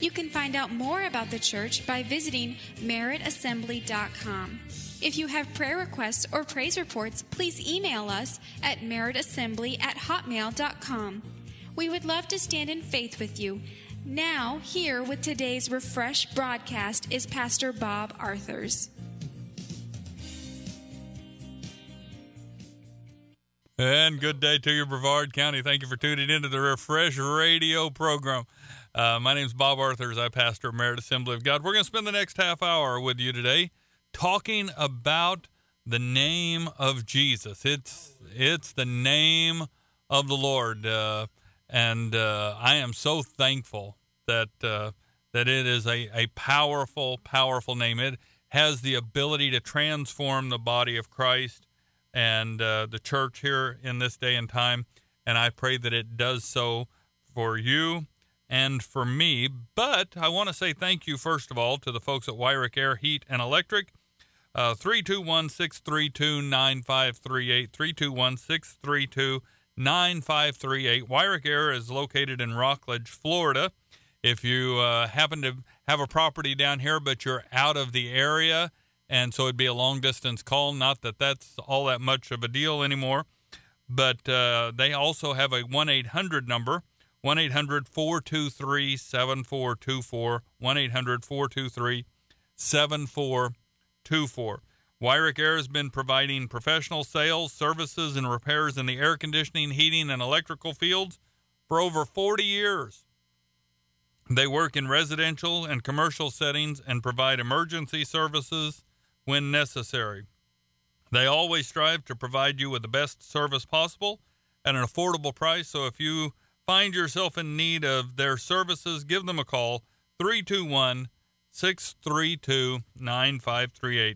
You can find out more about the church by visiting meritassembly.com. If you have prayer requests or praise reports, please email us at meritassembly@hotmail.com. We would love to stand in faith with you. Now, here with today's Refresh broadcast is Pastor Bob Arthurs. And good day to you, Brevard County. Thank you for tuning into the Refresh radio program. My name is Bob Arthurs. I pastor Merit Assembly of God. We're going to spend the next half hour with you today talking about the name of Jesus. It's the name of the Lord, and I am so thankful that it is a powerful, powerful name. It has the ability to transform the body of Christ and the church here in this day and time, and I pray that it does so for you and for me. But I want to say thank you, first of all, to the folks at Wyrick Air Heat and Electric, 321-632-9538, 321-632-9538. Wyrick Air is located in Rockledge, Florida. If you happen to have a property down here, but you're out of the area, and so it'd be a long-distance call. Not that that's all that much of a deal anymore. But they also have a 1-800 number, 1-800-423-7424, 1-800-423-7424. Wyrick Air has been providing professional sales, services, and repairs in the air conditioning, heating, and electrical fields for over 40 years. They work in residential and commercial settings and provide emergency services when necessary. They always strive to provide you with the best service possible at an affordable price. So if you find yourself in need of their services, give them a call, 321-632-9538,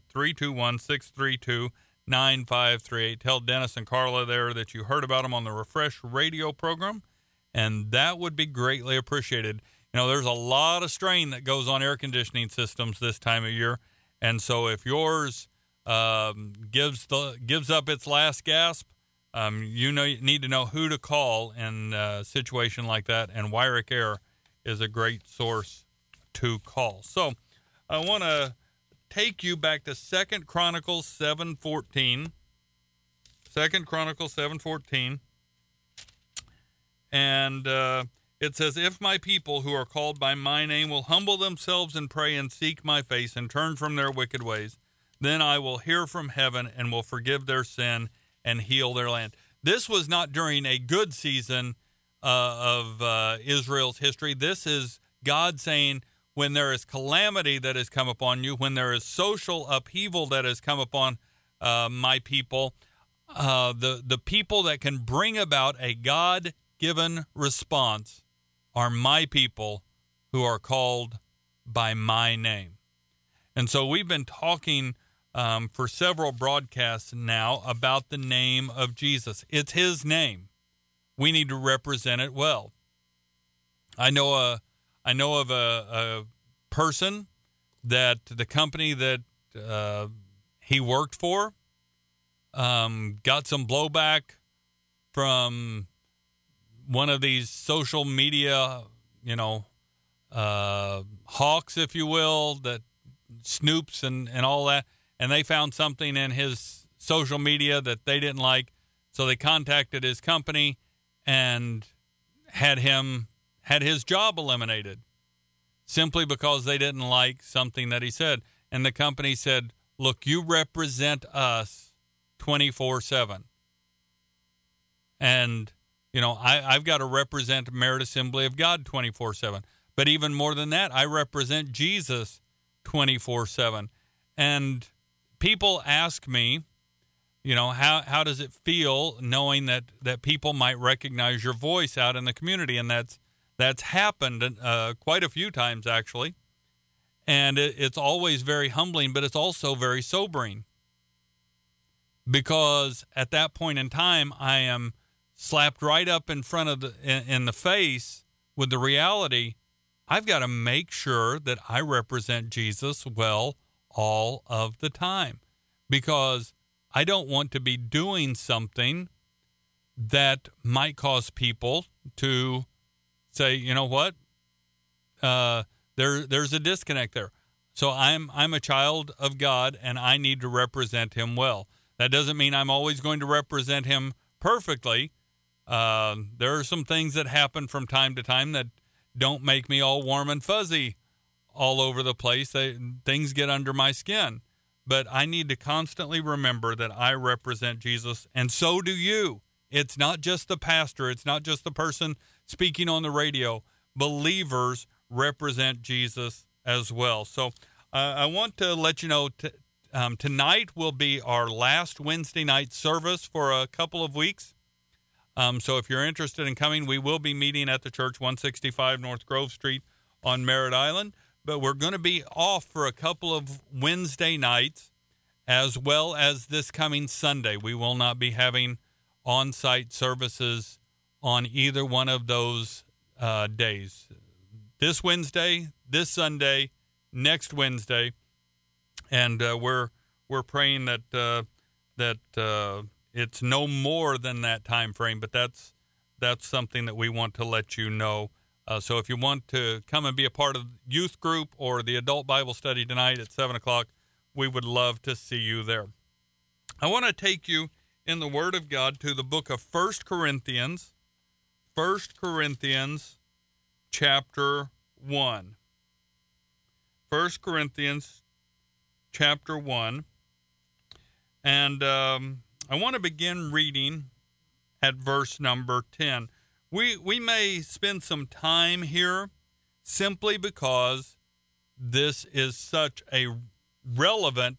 321-632-9538. Tell Dennis and Carla there that you heard about them on the Refresh radio program, and that would be greatly appreciated. You know, there's a lot of strain that goes on air conditioning systems this time of year. And so if yours gives up its last gasp, you need to know who to call in a situation like that. And Wyrick Air is a great source to call. So I want to take you back to 2 Chronicles 7:14. 2 Chronicles 7:14. And it says, "If my people who are called by my name will humble themselves and pray and seek my face and turn from their wicked ways, then I will hear from heaven and will forgive their sin and heal their land." This was not during a good season of Israel's history. This is God saying, when there is calamity that has come upon you, when there is social upheaval that has come upon my people, the people that can bring about a God-given response are my people who are called by my name. And so we've been talking for several broadcasts now about the name of Jesus. It's his name. We need to represent it well. I know of a person that the company that he worked for got some blowback from one of these social media, hawks, if you will, that snoops and all that. And they found something in his social media that they didn't like. So they contacted his company and had his job eliminated simply because they didn't like something that he said. And the company said, "Look, you represent us 24/7. And I've got to represent Merit Assembly of God 24/7. But even more than that, I represent Jesus 24/7. And people ask me, how does it feel knowing that people might recognize your voice out in the community? And that's happened quite a few times, actually. And it's always very humbling, but it's also very sobering. Because at that point in time, I am slapped right up in front of in the face with the reality, I've got to make sure that I represent Jesus well all of the time, because I don't want to be doing something that might cause people to say, you know what, there's a disconnect there. So I'm a child of God, and I need to represent him well. That doesn't mean I'm always going to represent him perfectly. There are some things that happen from time to time that don't make me all warm and fuzzy all over the place. Things get under my skin. But I need to constantly remember that I represent Jesus, and so do you. It's not just the pastor. It's not just the person speaking on the radio. Believers represent Jesus as well. So I want to let you know tonight will be our last Wednesday night service for a couple of weeks. So if you're interested in coming, we will be meeting at the church, 165 North Grove Street on Merritt Island. But we're going to be off for a couple of Wednesday nights, as well as this coming Sunday. We will not be having on-site services on either one of those days. This Wednesday, this Sunday, next Wednesday, and we're praying that it's no more than that time frame. But that's something that we want to let you know. So if you want to come and be a part of the youth group or the adult Bible study tonight at 7 o'clock, we would love to see you there. I want to take you in the Word of God to the book of 1 Corinthians. 1 Corinthians chapter 1. 1 Corinthians chapter 1. And I want to begin reading at verse number 10. We may spend some time here simply because this is such a relevant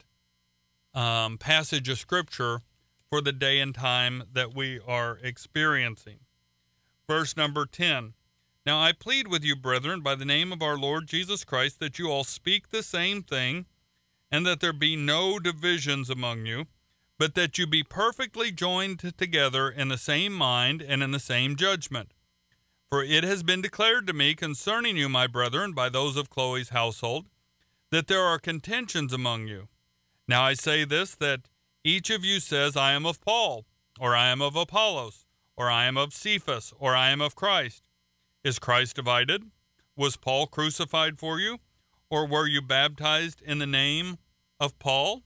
passage of Scripture for the day and time that we are experiencing. Verse number 10. Now I plead with you, brethren, by the name of our Lord Jesus Christ, that you all speak the same thing, and that there be no divisions among you, but that you be perfectly joined together in the same mind and in the same judgment. For it has been declared to me concerning you, my brethren, by those of Chloe's household, that there are contentions among you. Now I say this, that each of you says, I am of Paul, or I am of Apollos, or I am of Cephas, or I am of Christ. Is Christ divided? Was Paul crucified for you? Or were you baptized in the name of Paul?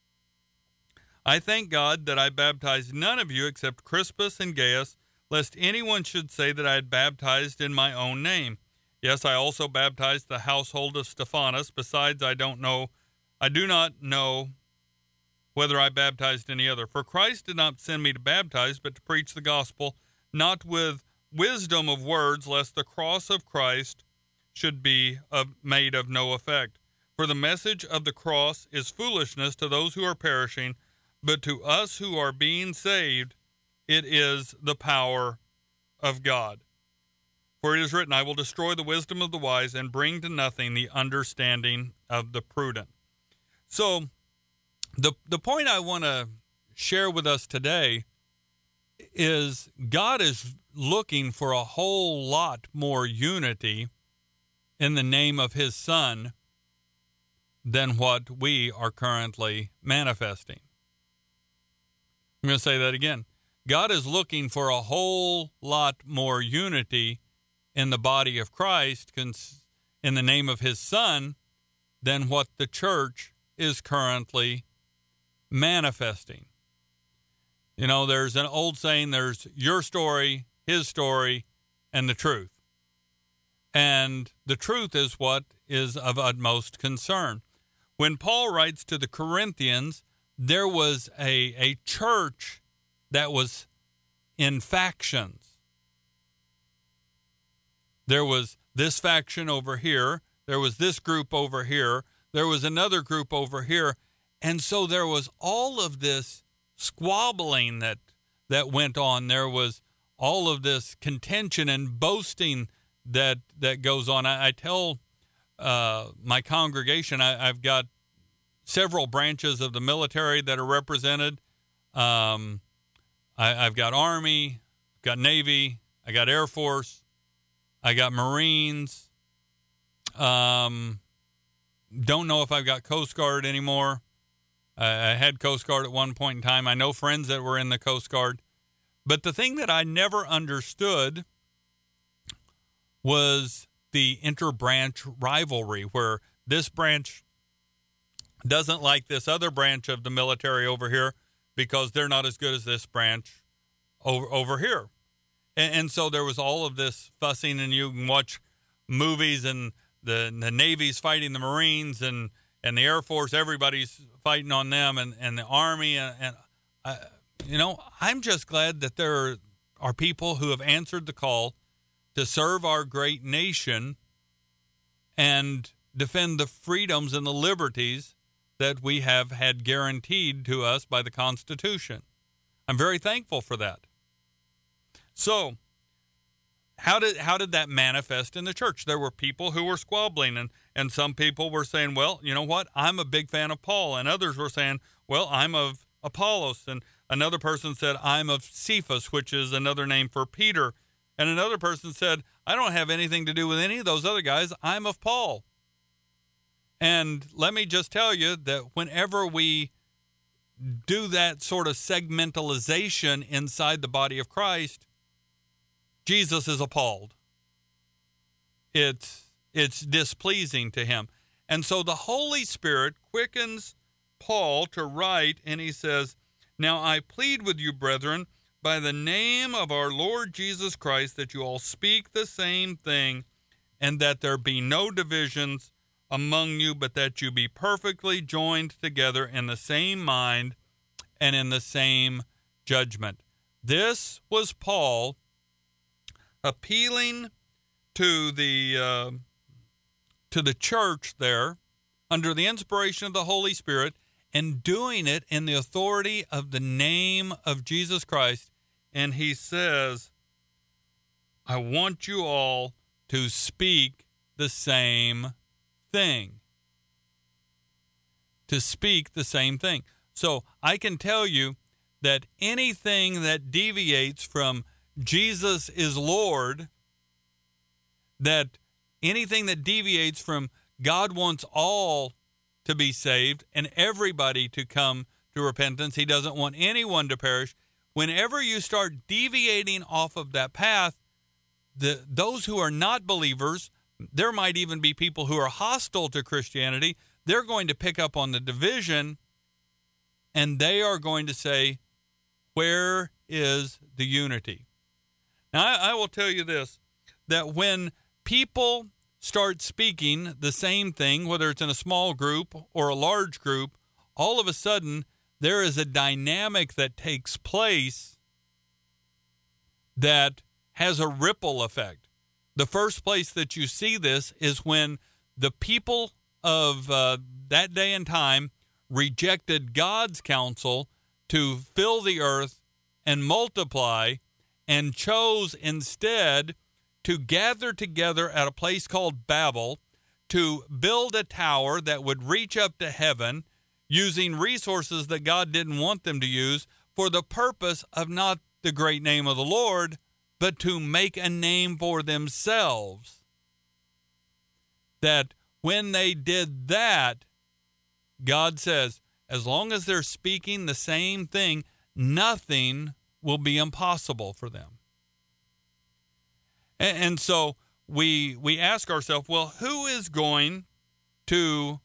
I thank God that I baptized none of you except Crispus and Gaius, lest anyone should say that I had baptized in my own name. Yes, I also baptized the household of Stephanas. Besides, I do not know whether I baptized any other. For Christ did not send me to baptize, but to preach the gospel, not with wisdom of words, lest the cross of Christ should be made of no effect. For the message of the cross is foolishness to those who are perishing, but to us who are being saved, it is the power of God. For it is written, I will destroy the wisdom of the wise and bring to nothing the understanding of the prudent. So the point I want to share with us today is God is looking for a whole lot more unity in the name of his Son than what we are currently manifesting. I'm going to say that again. God is looking for a whole lot more unity in the body of Christ in the name of his Son than what the church is currently manifesting. You know, there's an old saying, there's your story, his story, and the truth. And the truth is what is of utmost concern. When Paul writes to the Corinthians, there was a church that was in factions. There was this faction over here. There was this group over here. There was another group over here. And so there was all of this squabbling that went on. There was all of this contention and boasting that goes on. I tell my congregation, I've got several branches of the military that are represented. I've got Army, I've got Navy, I got Air Force, I got Marines. Don't know if I've got Coast Guard anymore. I had Coast Guard at one point in time. I know friends that were in the Coast Guard. But the thing that I never understood was the interbranch rivalry where this branch doesn't like this other branch of the military over here because they're not as good as this branch over here. And so there was all of this fussing, and you can watch movies and the Navy's fighting the Marines and the Air Force, everybody's fighting on them, and the Army. And I'm just glad that there are people who have answered the call to serve our great nation and defend the freedoms and the liberties that we have had guaranteed to us by the Constitution. I'm very thankful for that. So, how did that manifest in the church? There were people who were squabbling, and some people were saying, well, you know what, I'm a big fan of Paul, and others were saying, well, I'm of Apollos, and another person said, I'm of Cephas, which is another name for Peter, and another person said, I don't have anything to do with any of those other guys, I'm of Paul. And let me just tell you that whenever we do that sort of segmentalization inside the body of Christ, Jesus is appalled. It's displeasing to him. And so the Holy Spirit quickens Paul to write, and he says, now I plead with you, brethren, by the name of our Lord Jesus Christ, that you all speak the same thing, and that there be no divisions among you, but that you be perfectly joined together in the same mind and in the same judgment. This was Paul appealing to the church there under the inspiration of the Holy Spirit, and doing it in the authority of the name of Jesus Christ. And he says, I want you all to speak the same thing. To speak the same thing. So I can tell you that anything that deviates from Jesus is Lord, that anything that deviates from God wants all to be saved and everybody to come to repentance, he doesn't want anyone to perish. Whenever you start deviating off of that path, those who are not believers, there might even be people who are hostile to Christianity, they're going to pick up on the division, and they are going to say, where is the unity? Now, I will tell you this, that when people start speaking the same thing, whether it's in a small group or a large group, all of a sudden there is a dynamic that takes place that has a ripple effect. The first place that you see this is when the people of that day and time rejected God's counsel to fill the earth and multiply, and chose instead to gather together at a place called Babel to build a tower that would reach up to heaven using resources that God didn't want them to use for the purpose of not the great name of the Lord, but to make a name for themselves. That when they did that, God says, as long as they're speaking the same thing, nothing will be impossible for them. And so we ask ourselves, well, who's going to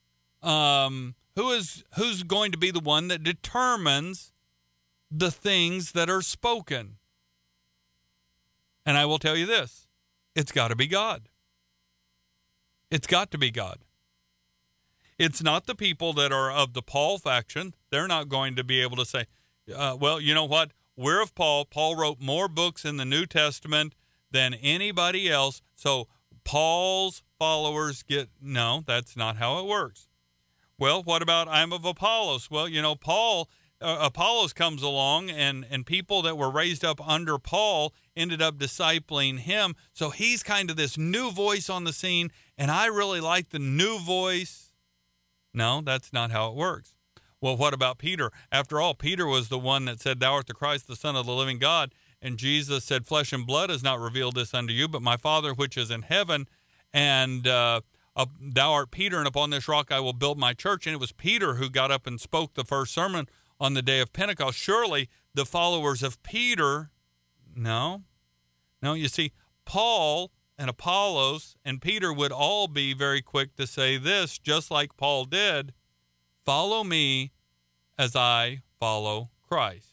be the one that determines the things that are spoken? And I will tell you this, it's got to be God. It's got to be God. It's not the people that are of the Paul faction. They're not going to be able to say, well, you know what? We're of Paul. Paul wrote more books in the New Testament than anybody else. So Paul's followers no, that's not how it works. Well, what about I'm of Apollos? Well, you know, Apollos comes along and people that were raised up under Paul ended up discipling him. So he's kind of this new voice on the scene, and I really like the new voice. No, that's not how it works. Well, what about Peter? After all, Peter was the one that said, thou art the Christ, the Son of the living God. And Jesus said, flesh and blood has not revealed this unto you, but my Father which is in heaven. And thou art Peter, and upon this rock I will build my church. And it was Peter who got up and spoke the first sermon on the day of Pentecost. Surely the followers of Peter, no, you see, Paul and Apollos and Peter would all be very quick to say this, just like Paul did: follow me as I follow Christ.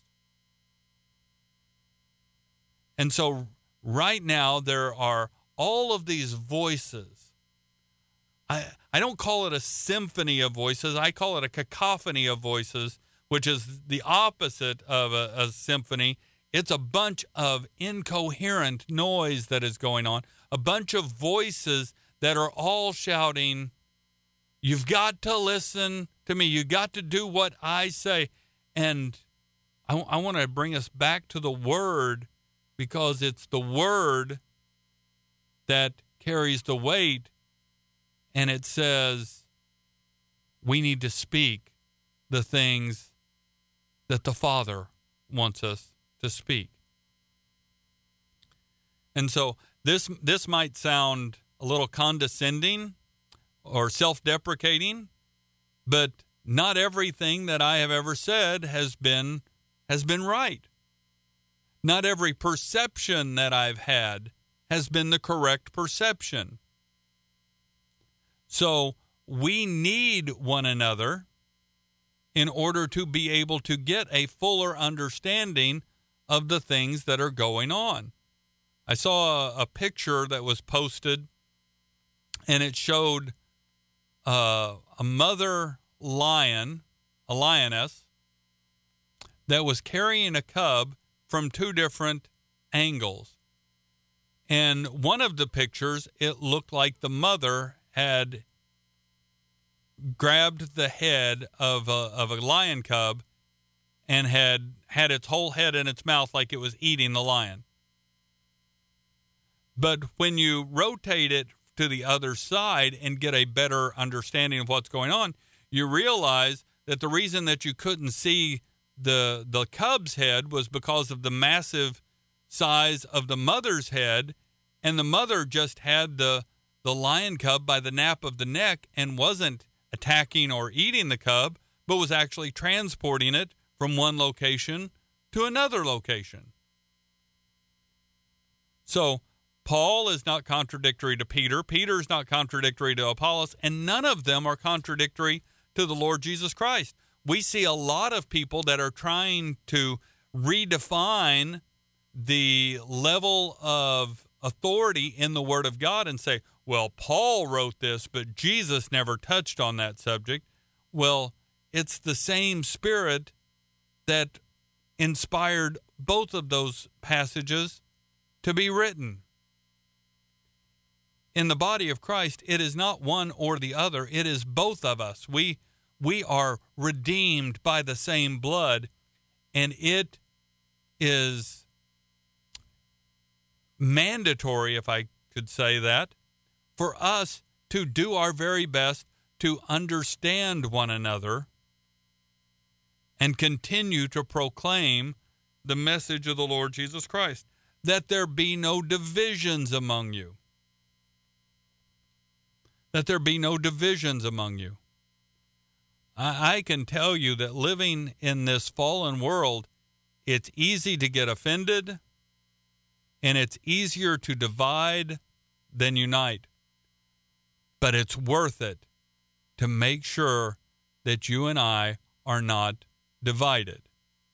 And so right now there are all of these voices. I don't call it a symphony of voices. I call it a cacophony of voices, which is the opposite of a symphony. It's a bunch of incoherent noise that is going on, a bunch of voices that are all shouting, you've got to listen to me. You got to do what I say. And I want to bring us back to the Word, because it's the Word that carries the weight. And it says we need to speak the things that the Father wants us to speak. And so this might sound a little condescending or self-deprecating, but not everything that I have ever said has been right. Not every perception that I've had has been the correct perception. So we need one another in order to be able to get a fuller understanding of the things that are going on. I saw a picture that was posted, and it showed a mother lion, a lioness, that was carrying a cub from two different angles. And one of the pictures, it looked like the mother had grabbed the head of a lion cub and had its whole head in its mouth like it was eating the lion. But when you rotate it to the other side and get a better understanding of what's going on, you realize that the reason that you couldn't see the cub's head was because of the massive size of the mother's head, and the mother just had the lion cub by the nape of the neck and wasn't attacking or eating the cub, but was actually transporting it from one location to another location. So Paul is not contradictory to Peter. Peter is not contradictory to Apollos, and none of them are contradictory to the Lord Jesus Christ. We see a lot of people that are trying to redefine the level of authority in the Word of God and say, well, Paul wrote this, but Jesus never touched on that subject. Well, it's the same Spirit that inspired both of those passages to be written. In the body of Christ, it is not one or the other. It is both of us. We are redeemed by the same blood, and it is mandatory, if I could say that, for us to do our very best to understand one another and continue to proclaim the message of the Lord Jesus Christ, that there be no divisions among you. That there be no divisions among you. I can tell you that living in this fallen world, it's easy to get offended, and it's easier to divide than unite. But it's worth it to make sure that you and I are not divided.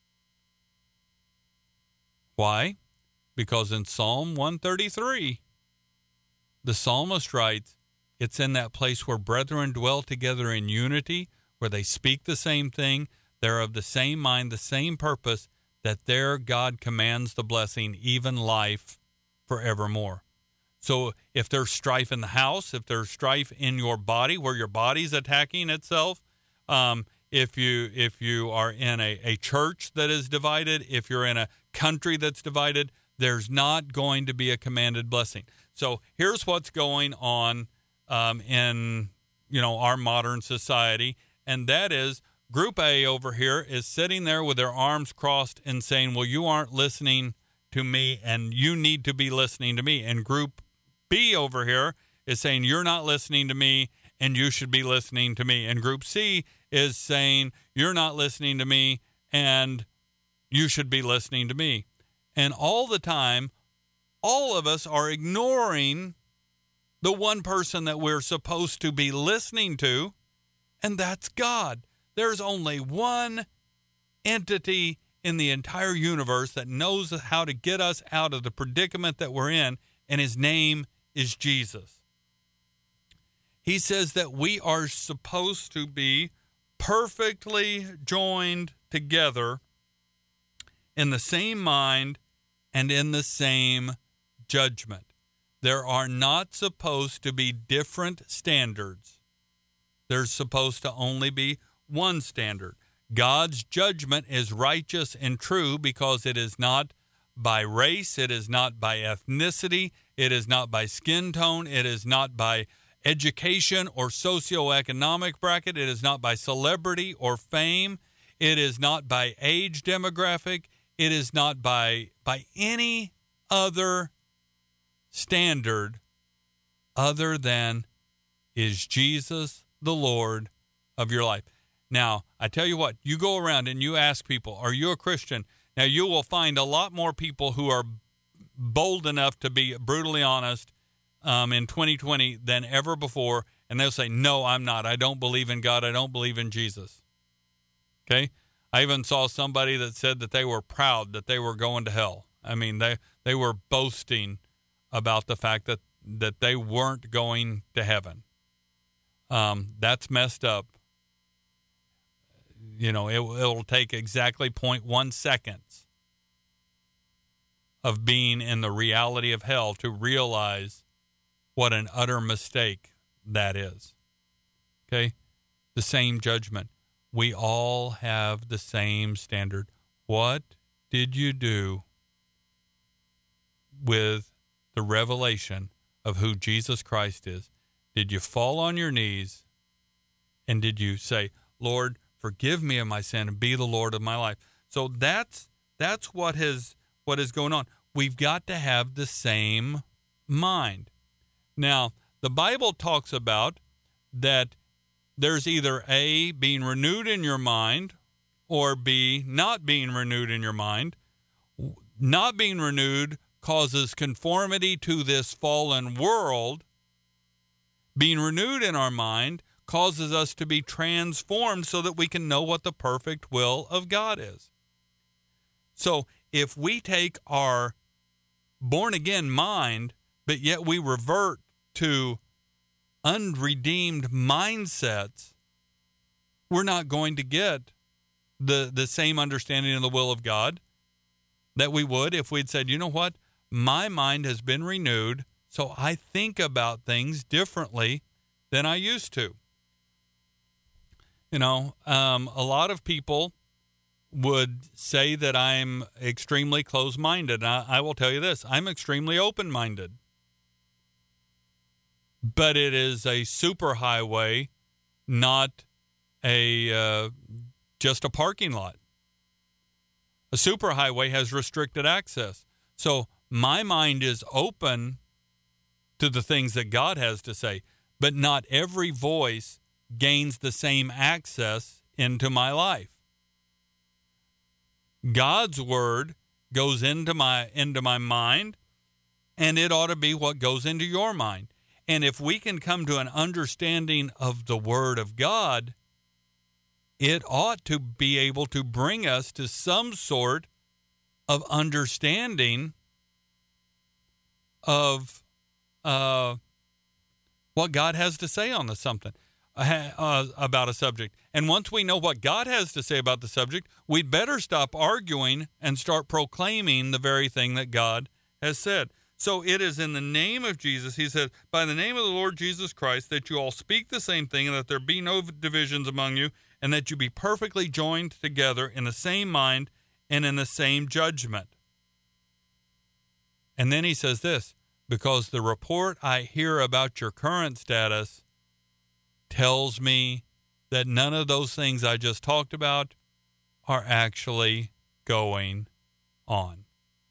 Why? Because in Psalm 133, the psalmist writes, it's in that place where brethren dwell together in unity, where they speak the same thing, they're of the same mind, the same purpose, that there God commands the blessing, even life forevermore. So if there's strife in the house, if there's strife in your body, where your body's attacking itself, if you are in a church that is divided, if you're in a country that's divided, there's not going to be a commanded blessing. So here's what's going on in our modern society, and that is Group A over here is sitting there with their arms crossed and saying, well, you aren't listening to me, and you need to be listening to me. And Group B over here is saying, you're not listening to me, and you should be listening to me. And Group C is saying, you're not listening to me, and you should be listening to me. And all the time, all of us are ignoring the one person that we're supposed to be listening to, and that's God. There's only one entity in the entire universe that knows how to get us out of the predicament that we're in, and his name is Jesus. He says that we are supposed to be perfectly joined together in the same mind and in the same judgment. There are not supposed to be different standards. There's supposed to only be one standard. God's judgment is righteous and true because it is not by race, it is not by ethnicity, it is not by skin tone, it is not by education or socioeconomic bracket, it is not by celebrity or fame, it is not by age demographic, it is not by any other standard other than, is Jesus the Lord of your life? Now, I tell you what, you go around and you ask people, are you a Christian? Now, you will find a lot more people who are bold enough to be brutally honest in 2020 than ever before, and they'll say, no, I'm not. I don't believe in God. I don't believe in Jesus. Okay? I even saw somebody that said that they were proud that they were going to hell. I mean, they were boasting about the fact that they weren't going to heaven. That's messed up. You know, it'll take exactly 0.1 seconds of being in the reality of hell to realize what an utter mistake that is. Okay? The same judgment. We all have the same standard. What did you do with the revelation of who Jesus Christ is? Did you fall on your knees and did you say, Lord, forgive me of my sin and be the Lord of my life? So that's what is going on. We've got to have the same mind. Now, the Bible talks about that there's either A, being renewed in your mind, or B, not being renewed in your mind. Not being renewed causes conformity to this fallen world. Being renewed in our mind causes us to be transformed so that we can know what the perfect will of God is. So if we take our born-again mind, but yet we revert to unredeemed mindsets, we're not going to get the same understanding of the will of God that we would if we'd said, you know what, my mind has been renewed, so I think about things differently than I used to. You know, a lot of people would say that I'm extremely closed-minded. I will tell you this, I'm extremely open-minded. But it is a superhighway, not just a parking lot. A superhighway has restricted access. So my mind is open to the things that God has to say, but not every voice gains the same access into my life. God's word goes into my mind, and it ought to be what goes into your mind. And if we can come to an understanding of the word of God, it ought to be able to bring us to some sort of understanding of what God has to say on the something about a subject. And once we know what God has to say about the subject, we'd better stop arguing and start proclaiming the very thing that God has said. So it is in the name of Jesus, he said, by the name of the Lord Jesus Christ, that you all speak the same thing, and that there be no divisions among you, and that you be perfectly joined together in the same mind and in the same judgment. And then he says this, because the report I hear about your current status tells me that none of those things I just talked about are actually going on.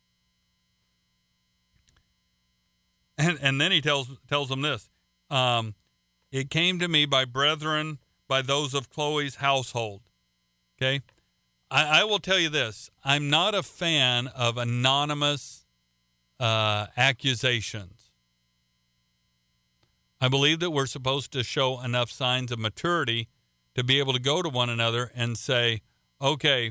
And then he tells them this. It came to me by brethren, by those of Chloe's household. Okay? I will tell you this. I'm not a fan of anonymous accusations. I believe that we're supposed to show enough signs of maturity to be able to go to one another and say, okay,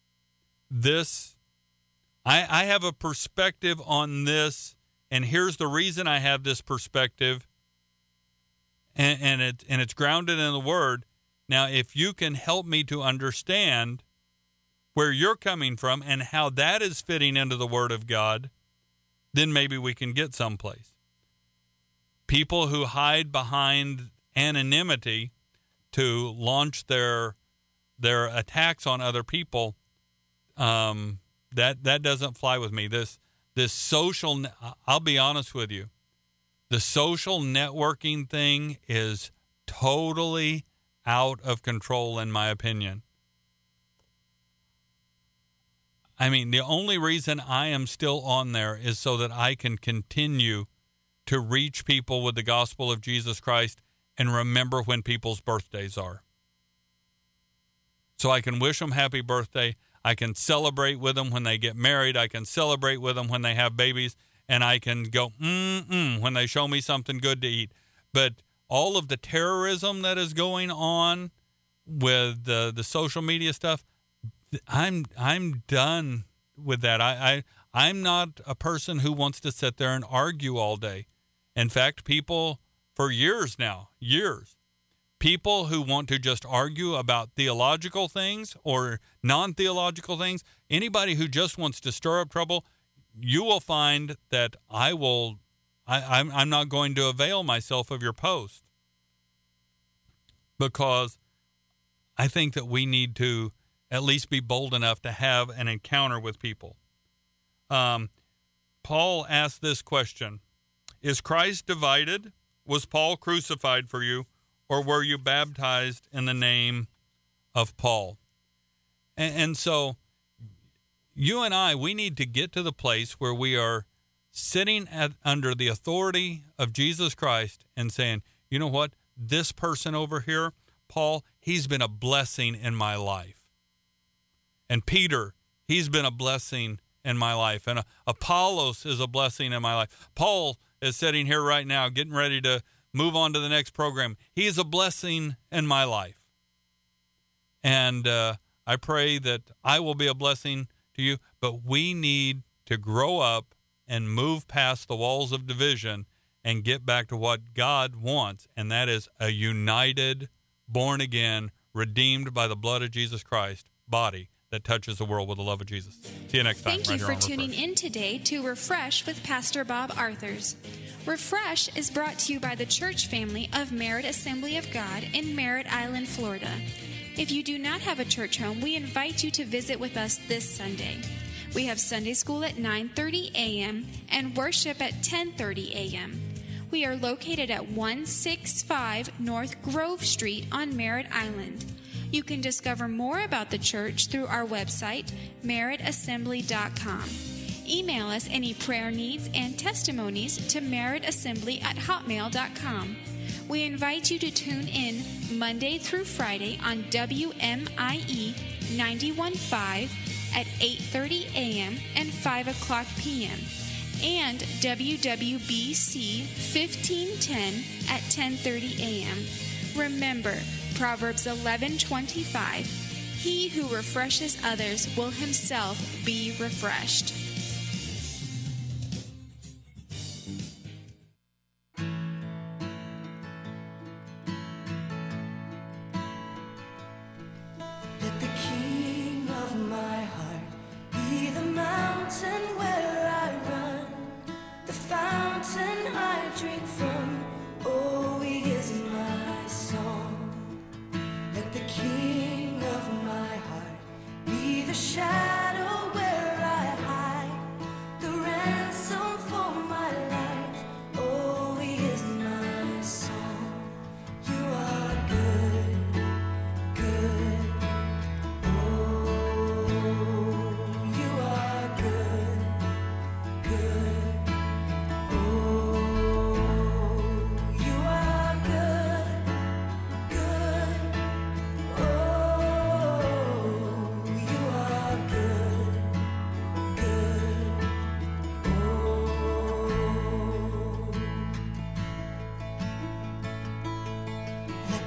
I have a perspective on this, and here's the reason I have this perspective, and it's grounded in the Word. Now, if you can help me to understand where you're coming from and how that is fitting into the Word of God, then maybe we can get someplace. People who hide behind anonymity to launch their attacks on other people, that doesn't fly with me. This social, I'll be honest with you, the social networking thing is totally out of control, in my opinion. I mean, the only reason I am still on there is so that I can continue to reach people with the gospel of Jesus Christ and remember when people's birthdays are. So I can wish them happy birthday. I can celebrate with them when they get married. I can celebrate with them when they have babies. And I can go, when they show me something good to eat. But all of the terrorism that is going on with the social media stuff, I'm done with that. I'm not a person who wants to sit there and argue all day. In fact, people for years, people who want to just argue about theological things or non-theological things, anybody who just wants to stir up trouble, you will find that I'm not going to avail myself of your post, because I think that we need to at least be bold enough to have an encounter with people. Paul asked this question: is Christ divided? Was Paul crucified for you, or were you baptized in the name of Paul? And so you and I, we need to get to the place where we are sitting under the authority of Jesus Christ and saying, you know what, this person over here, Paul, he's been a blessing in my life. And Peter, he's been a blessing in my life. And Apollos is a blessing in my life. Paul is sitting here right now getting ready to move on to the next program. He is a blessing in my life. And I pray that I will be a blessing to you, but we need to grow up and move past the walls of division and get back to what God wants, and that is a united, born-again, redeemed by the blood of Jesus Christ body that touches the world with the love of Jesus. See you next time. Thank you for tuning in today to Refresh with Pastor Bob Arthurs. Refresh is brought to you by the church family of Merritt Assembly of God in Merritt Island, Florida. If you do not have a church home, we invite you to visit with us this Sunday. We have Sunday school at 9:30 a.m. and worship at 10:30 a.m. We are located at 165 North Grove Street on Merritt Island. You can discover more about the church through our website, merrittassembly.com. Email us any prayer needs and testimonies to merrittassembly@hotmail.com. We invite you to tune in Monday through Friday on WMIE 91.5 at 8:30 a.m. and 5 o'clock p.m. and WWBC 1510 at 10:30 a.m. Remember, Proverbs 11:25, he who refreshes others will himself be refreshed.